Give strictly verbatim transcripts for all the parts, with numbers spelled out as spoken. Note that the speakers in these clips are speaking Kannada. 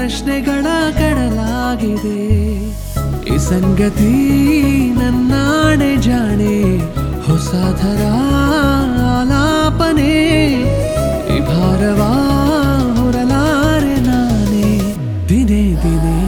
ಪ್ರಶ್ನೆಗಳ ಕಡಲಾಗಿದೆ. ಈ ಸಂಗತಿ ನನ್ನಾಣೆ ಜಾಣೆ, ಹೊಸ ಥರ ಆಲಾಪನೆ. ಈ ಭಾರವ ಹೊರಲಾರೆ ನಾನೇ ದಿನೇ ದಿನೇ.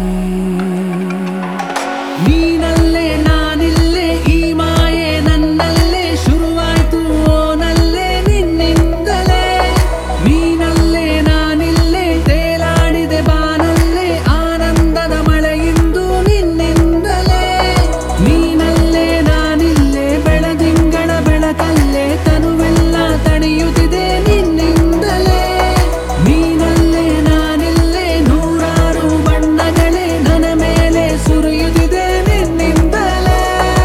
ನೀನಲ್ಲೇ ನಾನಿಲ್ಲೇ, ಈ ಮಾಯೆ ನನ್ನಲ್ಲೇ ಶುರುವಾಯ್ತು ಓನಲ್ಲೇ ನಿನ್ನಿಂದಲೇ. ನೀನಲ್ಲೇ ನಾನಿಲ್ಲೇ ತೇಲಾಡಿದೆ ಬಾನಲ್ಲೇ, ಆನಂದದ ಮಳೆಯಿಂದು ನಿನ್ನಿಂದಲೇ. ನೀನಲ್ಲೇ ನಾನಿಲ್ಲೇ ಬೆಳದಿಂಗಳ ಬೆಳಕಲ್ಲೇ, ತನುವೆಲ್ಲ ತಣಿಯುತ್ತಿದೆ ನಿನ್ನಿಂದಲೇ. ನೀನಲ್ಲೇ ನಾನಿಲ್ಲೇ ನೂರಾರು ಬಣ್ಣಗಳೇ ನನ್ನ ಮೇಲೆ ಸುರಿಯುತ್ತಿದೆ ನಿನ್ನಿಂದಲೇ.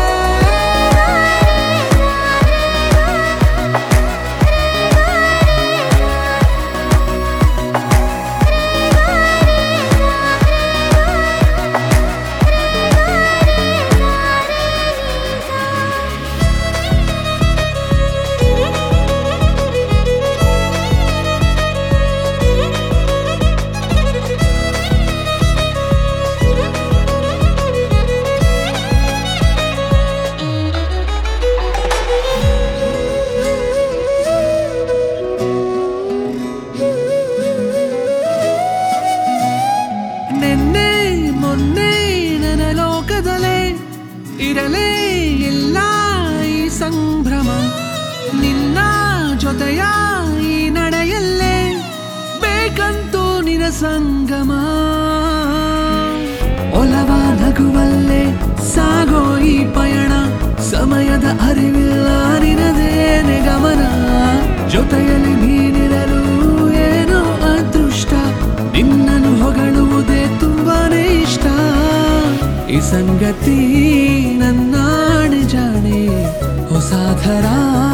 ನಿನ್ನೆ ಮೊನ್ನೆ ನನ್ನ ಲೋಕದಲ್ಲೇ ಇರಲೇ ಇಲ್ಲ ಈ ಸಂಭ್ರಮ. ನಿನ್ನ ಜೊತೆಯ ಈ ನಡೆಯಲ್ಲೇ ಬೇಕಂತೂ ನಿನ ಸಂಗಮ. ಒಲವ ನಗುವಲ್ಲೇ ಸಾಗೋ ಈ ಪಯಣ, ಸಮಯದ ಅರಿವಿಲ್ಲ ನಿನದೇನೆ ಗಮನ. ಜೊತೆಯಲ್ಲಿ ನೀನಿರಲು ಏನೋ ಅದೃಷ್ಟ, ನಿನ್ನನ್ನು ಹೊಗಳುವುದೇ ತುಂಬಾನೇ ಇಷ್ಟ. ಈ ಸಂಗತಿ ನನ್ನಾಣೆ ಜಾಣೆ, ಹೊಸ ಥರ